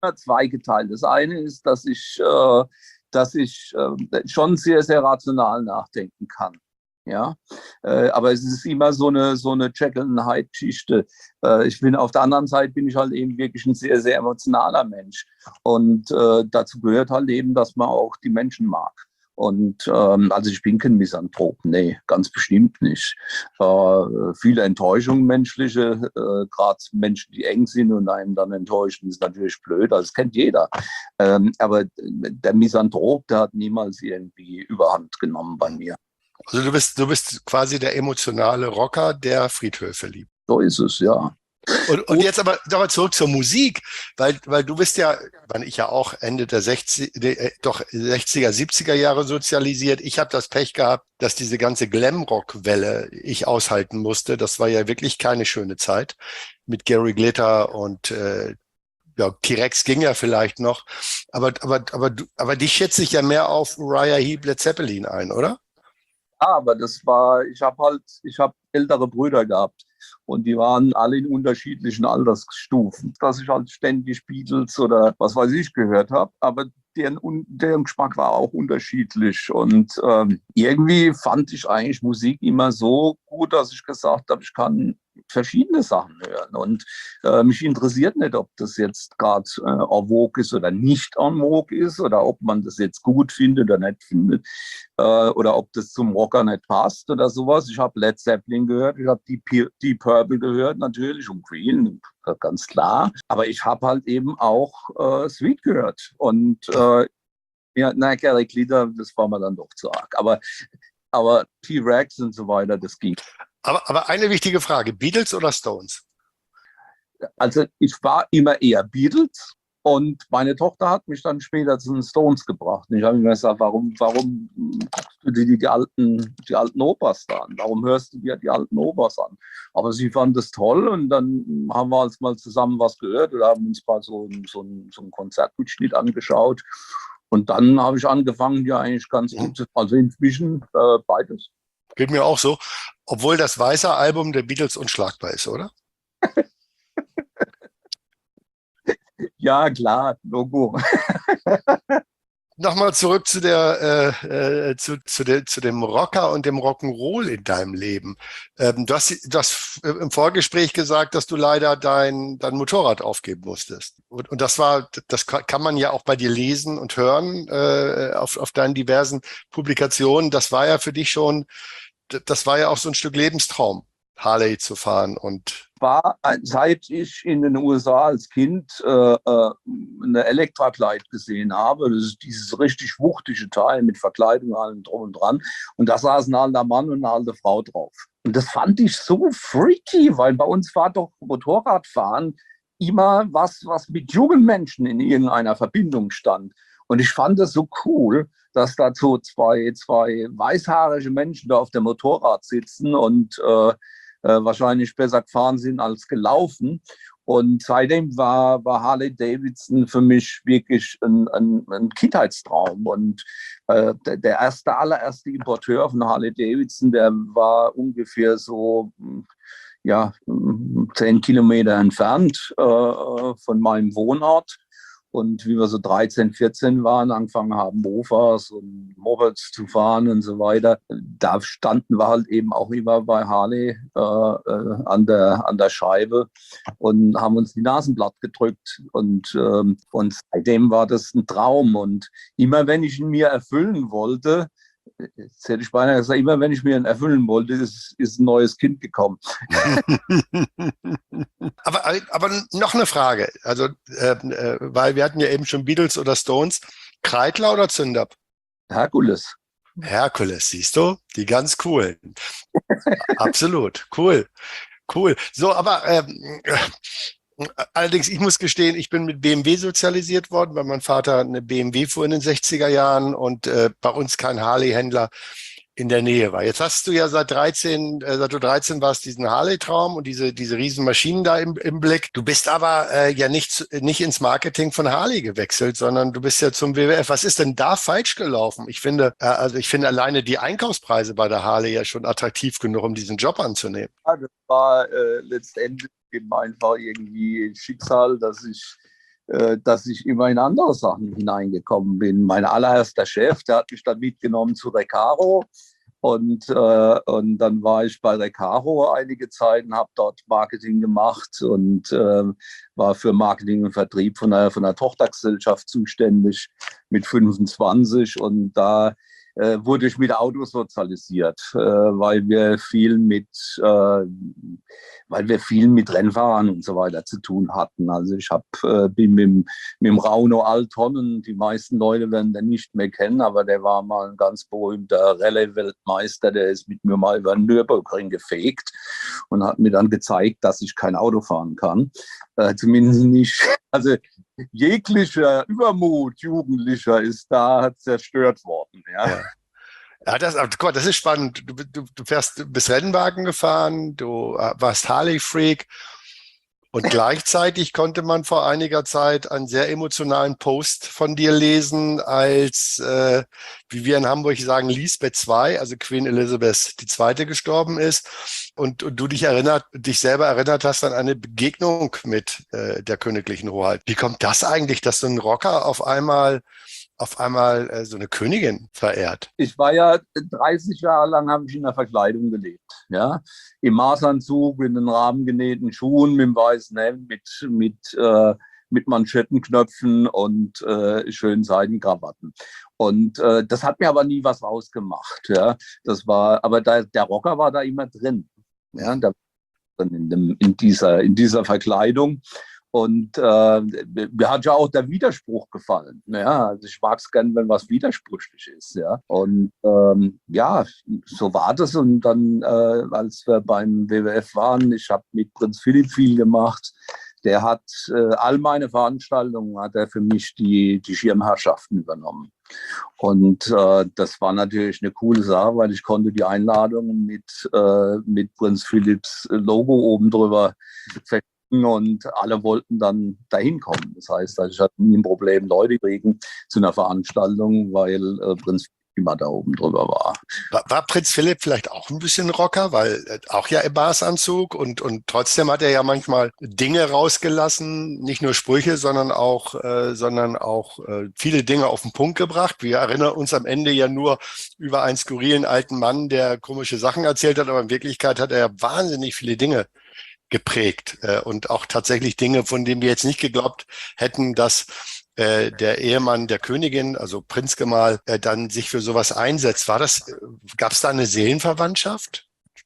immer zweigeteilt. Das eine ist, dass ich, äh, dass ich äh, schon sehr, sehr rational nachdenken kann. Ja, äh, aber es ist immer so eine, so eine Jekyll und Hyde-Geschichte. Äh, ich bin auf der anderen Seite bin ich halt eben wirklich ein sehr, sehr emotionaler Mensch. Und äh, dazu gehört halt eben, dass man auch die Menschen mag. Und ähm, also ich bin kein Misanthrop, nee, ganz bestimmt nicht. Äh, viele Enttäuschungen menschliche, äh, gerade Menschen, die eng sind und einen dann enttäuschen, ist natürlich blöd, also das kennt jeder. Ähm, aber der Misanthrop, der hat niemals irgendwie Überhand genommen bei mir. Also du bist, du bist quasi der emotionale Rocker, der Friedhöfe liebt. So ist es, ja. Und, und jetzt aber, aber zurück zur Musik, weil, weil du bist ja, weil ich ja auch Ende der sechziger, äh, doch sechziger, siebziger Jahre sozialisiert. Ich habe das Pech gehabt, dass diese ganze Glamrock-Welle ich aushalten musste. Das war ja wirklich keine schöne Zeit mit Gary Glitter und äh, ja, T-Rex ging ja vielleicht noch. Aber, aber, aber, du, aber dich schätze ich ja mehr auf Uriah Heep, Led Zeppelin ein, oder? Aber das war, ich habe halt, ich habe ältere Brüder gehabt und die waren alle in unterschiedlichen Altersstufen, dass ich halt ständig Beatles oder was weiß ich gehört habe, aber deren, deren Geschmack war auch unterschiedlich und ähm, irgendwie fand ich eigentlich Musik immer so gut, dass ich gesagt habe, ich kann verschiedene Sachen hören und äh, mich interessiert nicht, ob das jetzt gerade äh, en vogue ist oder nicht en vogue ist oder ob man das jetzt gut findet oder nicht findet äh, oder ob das zum Rocker nicht passt oder sowas. Ich habe Led Zeppelin gehört, ich habe Deep, Deep Purple gehört natürlich und Queen, ganz klar, aber ich habe halt eben auch äh, Sweet gehört und äh, ja, na, Gary Glitter, das war mir dann doch zu arg, aber aber T-Rex und so weiter, das ging. Aber, aber eine wichtige Frage, Beatles oder Stones? Also ich war immer eher Beatles und meine Tochter hat mich dann später zu den Stones gebracht. Und ich habe mir gesagt, warum, warum guckst du dir die, die, alten, die alten Opas da an? Warum hörst du dir die alten Opas an? Aber sie fand es toll und dann haben wir uns mal zusammen was gehört oder haben uns mal so, so, so einen Konzertmitschnitt angeschaut. Und dann habe ich angefangen, ja eigentlich ganz gut zu, also inzwischen äh, beides. Geht mir auch so, obwohl das weiße Album der Beatles unschlagbar ist, oder? Ja, klar, Logo. Nochmal zurück zu der, äh, äh, zu, zu, der, zu dem Rocker und dem Rock'n'Roll in deinem Leben. Ähm, du hast, du hast im Vorgespräch gesagt, dass du leider dein, dein Motorrad aufgeben musstest. Und, und das war, das kann man ja auch bei dir lesen und hören, äh, auf, auf deinen diversen Publikationen. Das war ja für dich schon, das war ja auch so ein Stück Lebenstraum, Harley zu fahren und war, seit ich in den U S A als Kind äh, eine Elektra-Glide gesehen habe, das ist dieses richtig wuchtige Teil mit Verkleidung allem drum und dran. Und da saß ein alter Mann und eine alte Frau drauf. Und das fand ich so freaky, weil bei uns war doch Motorradfahren immer was, was mit jungen Menschen in irgendeiner Verbindung stand. Und ich fand das so cool, dass da so zwei, zwei weißhaarige Menschen da auf dem Motorrad sitzen und äh, Äh, wahrscheinlich besser gefahren sind als gelaufen. Und seitdem war, war Harley Davidson für mich wirklich ein, ein, ein Kindheitstraum. Und äh, der, der erste, allererste Importeur von Harley Davidson, der war ungefähr so ja, zehn Kilometer entfernt äh, von meinem Wohnort. Und wie wir so dreizehn, vierzehn waren, angefangen haben, Mofas und Mopeds zu fahren und so weiter, da standen wir halt eben auch immer bei Harley äh, äh, an, der, an der Scheibe und haben uns die Nasen platt gedrückt. Und, ähm, und seitdem war das ein Traum. Und immer wenn ich ihn mir erfüllen wollte, jetzt hätte ich beinahe gesagt, immer wenn ich mir ihn erfüllen wollte, ist, ist ein neues Kind gekommen. aber, aber noch eine Frage, also äh, äh, weil wir hatten ja eben schon Beatles oder Stones, Kreidler oder Zündab? Herkules. Herkules, siehst du? Die ganz coolen. Absolut, cool, cool. So, aber ähm, äh, allerdings, ich muss gestehen, ich bin mit B M W sozialisiert worden, weil mein Vater eine B M W fuhr in den sechziger Jahren und äh, bei uns kein Harley-Händler in der Nähe war. Jetzt hast du ja seit dreizehn, äh, seit du dreizehn warst, diesen Harley-Traum und diese, diese riesen Maschinen da im, im Blick. Du bist aber äh, ja nicht, nicht ins Marketing von Harley gewechselt, sondern du bist ja zum W W F. Was ist denn da falsch gelaufen? Ich finde, äh, also ich finde alleine die Einkaufspreise bei der Harley ja schon attraktiv genug, um diesen Job anzunehmen. Ja, das war äh, letztendlich eben einfach irgendwie Schicksal, dass ich äh, dass ich immer in andere Sachen hineingekommen bin. Mein allererster Chef, der hat mich dann mitgenommen zu Recaro. Und, äh, und dann war ich bei Recaro einige Zeit und habe dort Marketing gemacht und äh, war für Marketing und Vertrieb von einer, von einer Tochtergesellschaft zuständig mit fünfundzwanzig. Und da äh, wurde ich mit Autos sozialisiert, äh, weil wir viel mit, äh, weil wir viel mit Rennfahrern und so weiter zu tun hatten. Also ich hab, äh, bin mit, dem- mit dem Rauno Altonnen, die meisten Leute werden den nicht mehr kennen, aber der war mal ein ganz berühmter Rallye-Weltmeister, der ist mit mir mal über den Nürburgring gefegt und hat mir dann gezeigt, dass ich kein Auto fahren kann. Äh, zumindest nicht, also jeglicher Übermut Jugendlicher ist da zerstört worden. Ja. Ja. Ja, das, aber guck mal, das ist spannend. Du, du, du fährst, du bist Rennwagen gefahren, du äh, warst Harley-Freak und gleichzeitig konnte man vor einiger Zeit einen sehr emotionalen Post von dir lesen, als, äh, wie wir in Hamburg sagen, Lisbeth der Zweite., also Queen Elizabeth die Zweite gestorben ist und, und du dich erinnert, dich selber erinnert hast an eine Begegnung mit äh, der königlichen Hoheit. Wie kommt das eigentlich, dass so ein Rocker auf einmal auf einmal äh, so eine Königin verehrt? Ich war ja dreißig Jahre lang, habe ich in der Verkleidung gelebt. Ja? Im Maßanzug, in den rahmengenähten Schuhen, mit dem weißen Hemd, mit, mit, äh, mit Manschettenknöpfen und äh, schönen Seidenkrawatten. Und äh, das hat mir aber nie was ausgemacht. Ja? Das war, aber da, der Rocker war da immer drin. Ja? Da, in, dem, in, dieser, in dieser Verkleidung. Und äh, mir hat ja auch der Widerspruch gefallen. Ja, also ich mag es gern, wenn was widersprüchlich ist. Ja, und ähm, ja, so war das. Und dann, äh, als wir beim W W F waren, ich habe mit Prinz Philipp viel gemacht. Der hat äh, all meine Veranstaltungen, hat er für mich die, die Schirmherrschaften übernommen. Und äh, das war natürlich eine coole Sache, weil ich konnte die Einladungen mit, äh, mit Prinz Philipps Logo oben drüber verstehen. Und alle wollten dann dahin kommen. Das heißt, also ich hatte nie ein Problem, Leute kriegen zu einer Veranstaltung, weil äh, Prinz Philipp immer da oben drüber war. War, war Prinz Philipp vielleicht auch ein bisschen Rocker, weil äh, auch ja im Maßanzug und, und trotzdem hat er ja manchmal Dinge rausgelassen, nicht nur Sprüche, sondern auch, äh, sondern auch äh, viele Dinge auf den Punkt gebracht. Wir erinnern uns am Ende ja nur über einen skurrilen alten Mann, der komische Sachen erzählt hat, aber in Wirklichkeit hat er ja wahnsinnig viele Dinge geprägt äh, und auch tatsächlich Dinge, von denen wir jetzt nicht geglaubt hätten, dass äh, der Ehemann der Königin, also Prinzgemahl, äh, dann sich für sowas einsetzt. War das, äh, gab es da eine Seelenverwandtschaft?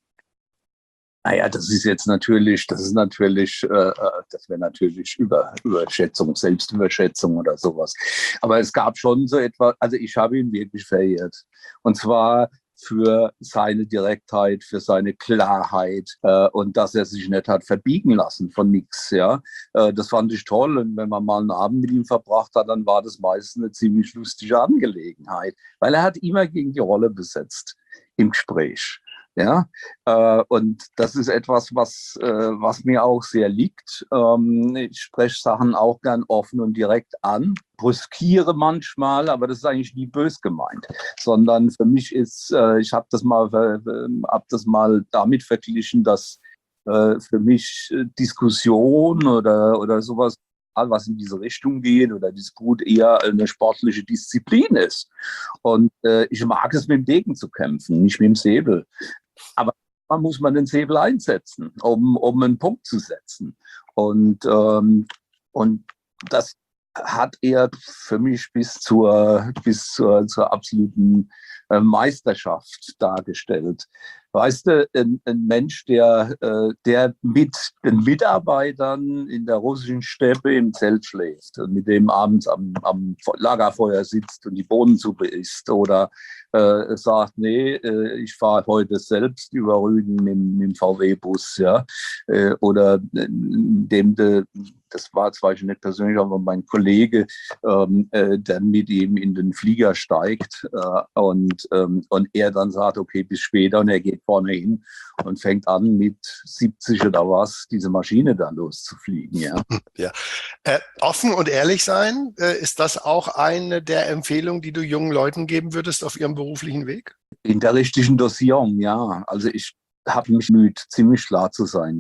Naja, das ist jetzt natürlich, das ist natürlich, äh, das wäre natürlich Über, Überschätzung, Selbstüberschätzung oder sowas. Aber es gab schon so etwas, also ich habe ihn wirklich verehrt. Und zwar für seine Direktheit, für seine Klarheit äh, und dass er sich nicht hat verbiegen lassen von nichts. Ja? Äh, das fand ich toll. Und wenn man mal einen Abend mit ihm verbracht hat, dann war das meistens eine ziemlich lustige Angelegenheit, weil er hat immer gegen die Rolle besetzt im Gespräch. Ja, äh, und das ist etwas, was, äh, was mir auch sehr liegt. Ähm, ich spreche Sachen auch gern offen und direkt an, brüskiere manchmal, aber das ist eigentlich nie bös gemeint, sondern für mich ist, äh, ich habe das mal, äh, hab das mal damit verglichen, dass äh, für mich äh, Diskussion oder, oder sowas, was in diese Richtung geht oder Disput eher eine sportliche Disziplin ist. Und äh, ich mag es, mit dem Degen zu kämpfen, nicht mit dem Säbel. Aber man muss man den Säbel einsetzen, um, um einen Punkt zu setzen. Und, ähm, und das hat er für mich bis zur, bis zur, zur absoluten äh, Meisterschaft dargestellt. Weißt du, ein, ein Mensch, der, äh, der mit den Mitarbeitern in der russischen Steppe im Zelt schläft und mit dem abends am, am Lagerfeuer sitzt und die Bohnensuppe isst oder äh, sagt, nee, äh, ich fahre heute selbst über Rügen mit, mit dem V W-Bus, ja, äh, oder äh, dem de, das war zwar nicht persönlich, aber mein Kollege, ähm, äh, der mit ihm in den Flieger steigt äh, und, ähm, und er dann sagt, okay, bis später, und er geht vorne hin und fängt an, mit siebzig oder was, diese Maschine da loszufliegen. Ja, ja. Äh, offen und ehrlich sein, äh, ist das auch eine der Empfehlungen, die du jungen Leuten geben würdest auf ihrem beruflichen Weg? in der richtigen Dosierung, ja. Also ich habe mich bemüht, ziemlich klar zu sein, ja.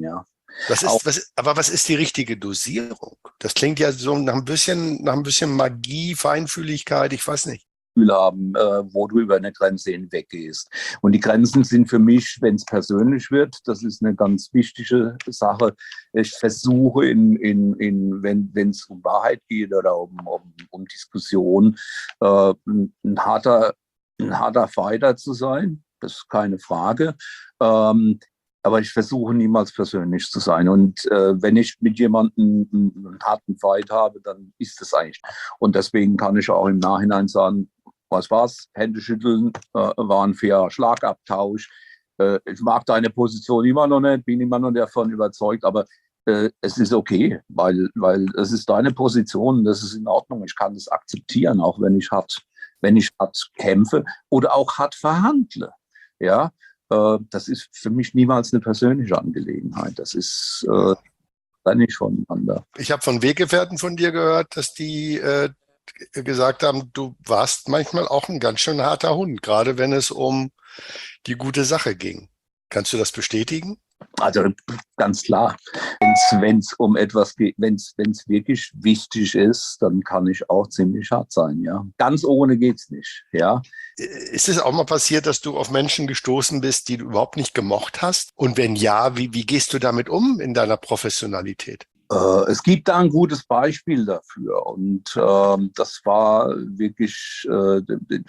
Was Auch ist, was, aber was ist die richtige Dosierung? Das klingt ja so nach ein bisschen, nach ein bisschen Magie, Feinfühligkeit, ich weiß nicht. Gefühl haben, äh, wo du über eine Grenze hinweg gehst. Und die Grenzen sind für mich, wenn es persönlich wird, das ist eine ganz wichtige Sache. Ich versuche, in, in, in, wenn es um Wahrheit geht oder um, um, um Diskussion, äh, ein, ein, harter, ein harter Fighter zu sein. Das ist keine Frage. Ähm, aber ich versuche niemals persönlich zu sein. Und äh, wenn ich mit jemandem einen, einen harten Fight habe, dann ist es eigentlich. Und deswegen kann ich auch im Nachhinein sagen, was war's? Hände schütteln, äh, war ein fairer Schlagabtausch. Äh, ich mag deine Position immer noch nicht, bin immer noch davon überzeugt, aber äh, es ist okay, weil, weil es ist deine Position, das ist in Ordnung. Ich kann das akzeptieren, auch wenn ich hart, wenn ich hart kämpfe oder auch hart verhandle. Ja, äh, das ist für mich niemals eine persönliche Angelegenheit. Das ist äh, dann nicht voneinander. Ich habe von Weggefährten von dir gehört, dass die äh, gesagt haben, du warst manchmal auch ein ganz schön harter Hund, gerade wenn es um die gute Sache ging. Kannst du das bestätigen? Also ganz klar, wenn es um etwas geht, wenn es wirklich wichtig ist, dann kann ich auch ziemlich hart sein, ja. Ganz ohne geht's nicht, ja. Ist es auch mal passiert, dass du auf Menschen gestoßen bist, die du überhaupt nicht gemocht hast? Und wenn ja, wie, wie gehst du damit um in deiner Professionalität? Äh, es gibt da ein gutes Beispiel dafür und äh, das war wirklich, äh,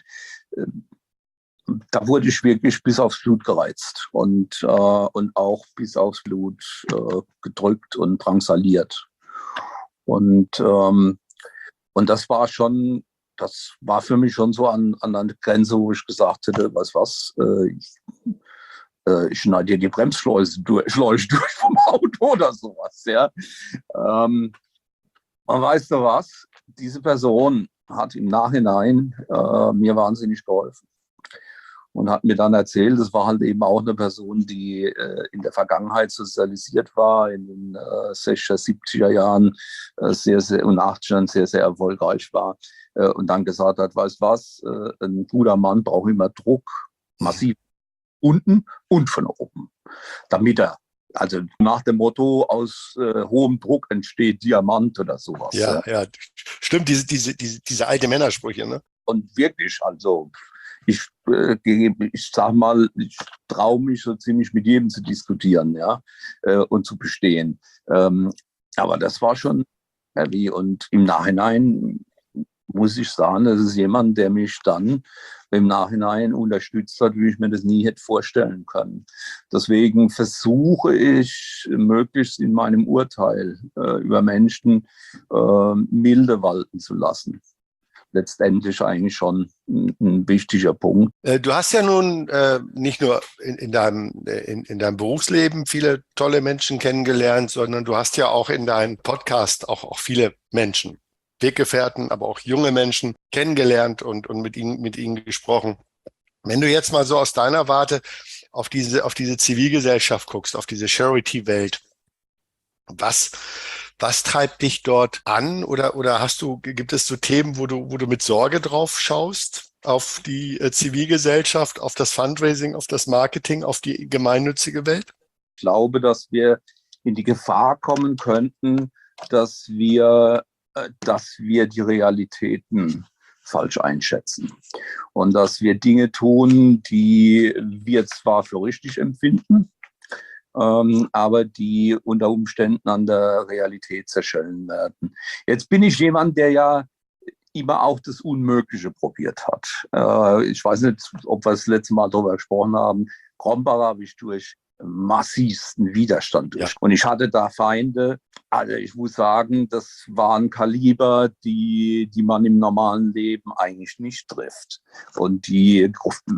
da wurde ich wirklich bis aufs Blut gereizt und, äh, und auch bis aufs Blut äh, gedrückt und drangsaliert. Und, ähm, und das war schon, das war für mich schon so an, an einer Grenze, wo ich gesagt hätte, was was, äh, ich, äh, ich schneide dir die Bremsschleuse durch, Schläuche durch vom Auto oder sowas. Ja. Ähm, und weißt du was? Diese Person hat im Nachhinein äh, mir wahnsinnig geholfen. Und hat mir dann erzählt, das war halt eben auch eine Person, die äh, in der Vergangenheit sozialisiert war, in den äh, sechziger, siebziger Jahren äh, sehr, sehr, und achtzigern sehr, sehr erfolgreich war äh, und dann gesagt hat, weißt was, äh, ein guter Mann braucht immer Druck, massiv unten und von oben, damit er, also nach dem Motto, aus äh, hohem Druck entsteht Diamant oder sowas. Ja, Ja. ja, stimmt, diese, diese, diese, diese alte Männersprüche, ne? Und wirklich, also ich, äh, ich sag mal, ich traue mich so ziemlich mit jedem zu diskutieren, ja, äh, und zu bestehen. Ähm, aber das war schon heavy und im Nachhinein muss ich sagen, das ist jemand, der mich dann im Nachhinein unterstützt hat, wie ich mir das nie hätte vorstellen können. Deswegen versuche ich, möglichst in meinem Urteil äh, über Menschen äh, milde walten zu lassen. Letztendlich eigentlich schon ein, ein wichtiger Punkt. Du hast ja nun äh, nicht nur in, in, deinem, in, in deinem Berufsleben viele tolle Menschen kennengelernt, sondern du hast ja auch in deinem Podcast auch, auch viele Menschen, Weggefährten, aber auch junge Menschen kennengelernt und, und mit ihnen, mit ihnen gesprochen. Wenn du jetzt mal so aus deiner Warte auf diese, auf diese Zivilgesellschaft guckst, auf diese Charity-Welt, was, was treibt dich dort an? Oder, oder hast du, gibt es so Themen, wo du, wo du mit Sorge drauf schaust? Auf die äh, Zivilgesellschaft, auf das Fundraising, auf das Marketing, auf die gemeinnützige Welt? Ich glaube, dass wir in die Gefahr kommen könnten, dass wir, äh, dass wir die Realitäten falsch einschätzen und dass wir Dinge tun, die wir zwar für richtig empfinden, ähm, aber die unter Umständen an der Realität zerschellen werden. Jetzt bin ich jemand, der ja immer auch das Unmögliche probiert hat. Äh, ich weiß nicht, ob wir das letzte Mal darüber gesprochen haben. Krombacher habe ich durch massivsten Widerstand durch. Ja. Und ich hatte da Feinde. Also ich muss sagen, das waren Kaliber, die, die man im normalen Leben eigentlich nicht trifft. Und die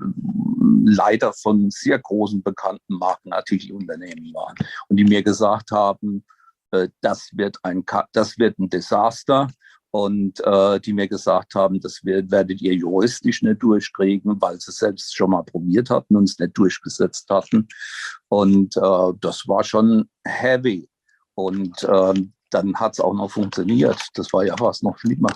Leiter von sehr großen bekannten Markenartikelunternehmen waren. Und die mir gesagt haben, äh, das wird ein, das wird ein Desaster. Und äh, die mir gesagt haben, das werdet ihr juristisch nicht durchkriegen, weil sie selbst schon mal probiert hatten und es nicht durchgesetzt hatten. Und äh, das war schon heavy. Und äh, dann hat es auch noch funktioniert. Das war ja fast noch schlimmer.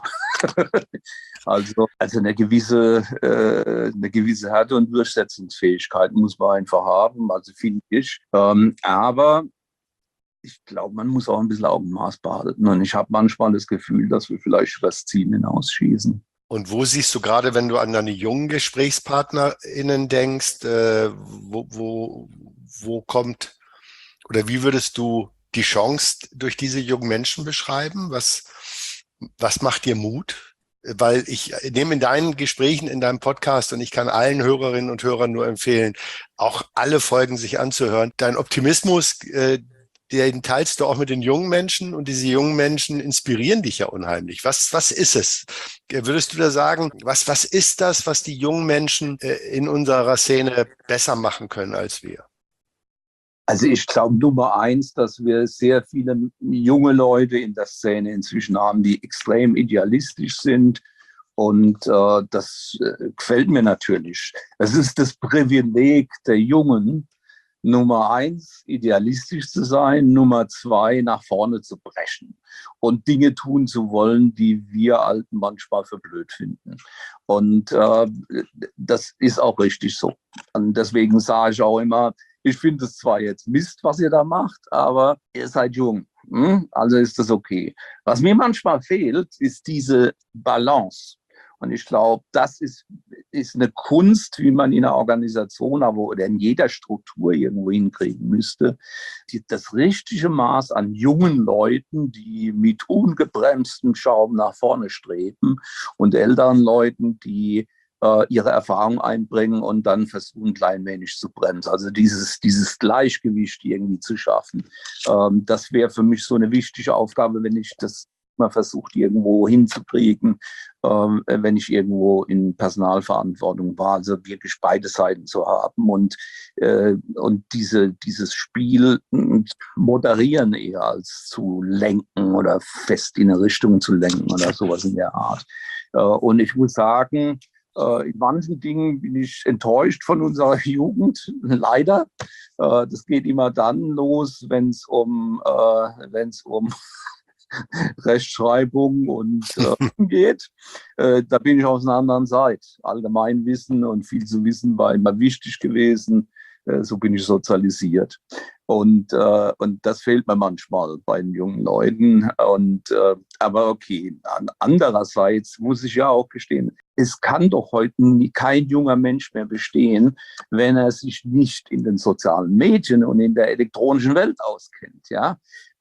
also, also eine gewisse, äh, eine gewisse Härte und Durchsetzungsfähigkeit muss man einfach haben, also finde ich. Ähm, aber ich glaube, man muss auch ein bisschen Augenmaß behalten. Und ich habe manchmal das Gefühl, dass wir vielleicht das Ziel hinausschießen. Und wo siehst du gerade, wenn du an deine jungen GesprächspartnerInnen denkst, äh, wo, wo, wo kommt oder wie würdest du die Chance durch diese jungen Menschen beschreiben? Was, was macht dir Mut? Weil ich nehme in deinen Gesprächen, in deinem Podcast, und ich kann allen Hörerinnen und Hörern nur empfehlen, auch alle Folgen sich anzuhören. Dein Optimismus, äh, den teilst du auch mit den jungen Menschen, und diese jungen Menschen inspirieren dich ja unheimlich. Was, was ist es? Würdest du da sagen, was, was ist das, was die jungen Menschen äh, in unserer Szene besser machen können als wir? Also ich glaube Nummer eins, dass wir sehr viele junge Leute in der Szene inzwischen haben, die extrem idealistisch sind. Und äh, das äh, gefällt mir natürlich. Es ist das Privileg der Jungen, Nummer eins, idealistisch zu sein, Nummer zwei, nach vorne zu brechen und Dinge tun zu wollen, die wir Alten manchmal für blöd finden. Und äh, das ist auch richtig so. Und deswegen sage ich auch immer, ich finde es zwar jetzt Mist, was ihr da macht, aber ihr seid jung. Hm? Also ist das okay. Was mir manchmal fehlt, ist diese Balance. Und ich glaube, das ist, ist eine Kunst, wie man in einer Organisation aber oder in jeder Struktur irgendwo hinkriegen müsste. Die, das richtige Maß an jungen Leuten, die mit ungebremstem Schaum nach vorne streben, und älteren Leuten, die äh, ihre Erfahrung einbringen und dann versuchen, kleinmännisch zu bremsen. Also dieses, dieses Gleichgewicht irgendwie zu schaffen. Ähm, das wäre für mich so eine wichtige Aufgabe, wenn ich das mal versucht, irgendwo hinzukriegen, ähm, wenn ich irgendwo in Personalverantwortung war, also wirklich beide Seiten zu haben und, äh, und diese, dieses Spiel moderieren eher als zu lenken oder fest in eine Richtung zu lenken oder sowas in der Art. Äh, und ich muss sagen, äh, in manchen Dingen bin ich enttäuscht von unserer Jugend, leider. Äh, das geht immer dann los, wenn es um, äh, wenn es um Rechtschreibung und äh, geht. Äh, da bin ich aus einer anderen Seite. Allgemeinwissen und viel zu wissen war immer wichtig gewesen. Äh, so bin ich sozialisiert. Und, äh, und das fehlt mir manchmal bei den jungen Leuten. Und, äh, aber okay, andererseits muss ich ja auch gestehen, es kann doch heute kein junger Mensch mehr bestehen, wenn er sich nicht in den sozialen Medien und in der elektronischen Welt auskennt. Ja?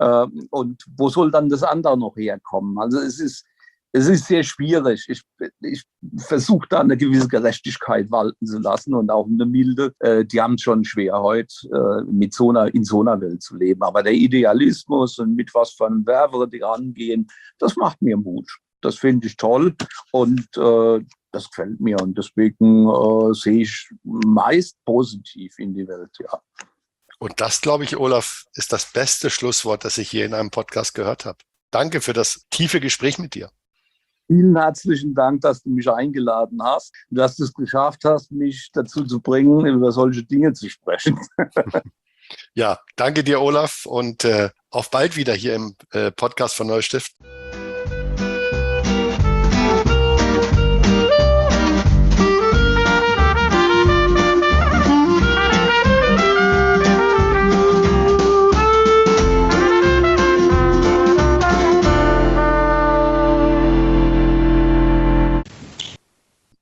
Und wo soll dann das andere noch herkommen? Also es ist, es ist sehr schwierig. Ich, ich versuche da eine gewisse Gerechtigkeit walten zu lassen und auch eine milde. Die haben es schon schwer heute, mit so einer, in so einer Welt zu leben. Aber der Idealismus und mit was für einem Werbe die rangehen, das macht mir Mut. Das finde ich toll und äh, das gefällt mir. Und deswegen äh, sehe ich meist positiv in die Welt, ja. Und das, glaube ich, Olaf, ist das beste Schlusswort, das ich hier in einem Podcast gehört habe. Danke für das tiefe Gespräch mit dir. Vielen herzlichen Dank, dass du mich eingeladen hast und dass du es geschafft hast, mich dazu zu bringen, über solche Dinge zu sprechen. Ja, danke dir, Olaf, und äh, auf bald wieder hier im äh, Podcast von Neustiften.